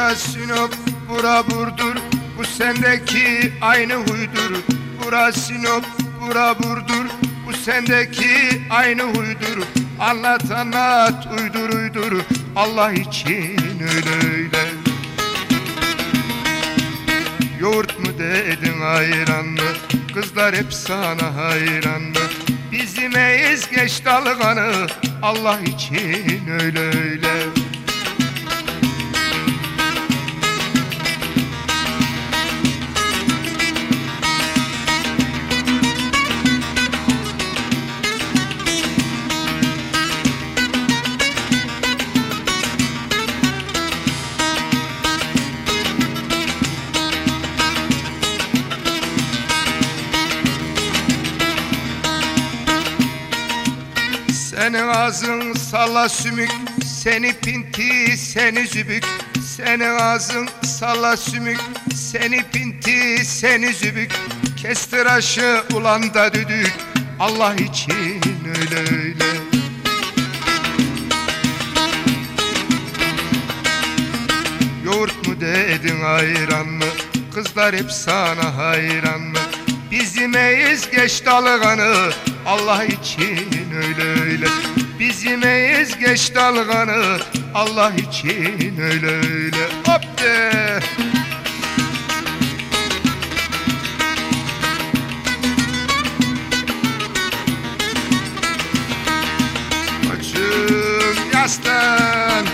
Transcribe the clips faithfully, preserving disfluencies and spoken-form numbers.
Bura Sinop, bura Burdur, bu sendeki aynı huydur. Bura Sinop, bura Burdur, bu sendeki aynı huydur. Anlat anlat, uydur uydur, Allah için öyle öyle. Yoğurt mu dedin ayran mı, kızlar hep sana hayran mı? Bizim eyiz geç dalganı, Allah için öyle öyle. Senin ağzın salla sümük, seni pinti, seni zübük. Senin ağzın salla sümük, seni pinti, seni zübük. Kes tıraşı ulan da düdük, Allah için öyle öyle. Yoğurt mu dedin ayran mı, kızlar hep sana hayran mı? Bizim eyiz geç dalganı, Allah için öyle öyle. Bizim eyiz geç dalganı, Allah için öyle öyle. Hop de! Koçum yaslan!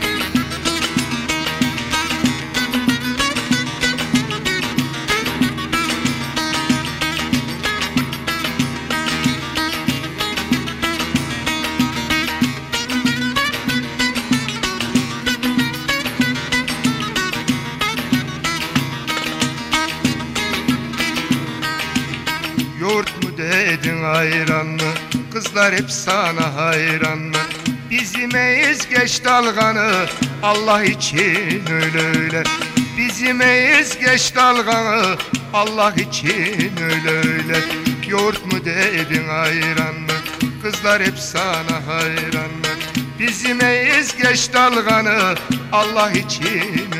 Yoğurt mu dedin ayran mı, kızlar hep sana hayran mı? Bizim eyiz geç dalganı, Allah için öyle öyle. Bizim eyiz geç dalganı, Allah için öyle öyle. Yoğurt mu dedin ayran mı, kızlar hep sana hayran mı? Bizim eyiz geç dalganı, Allah için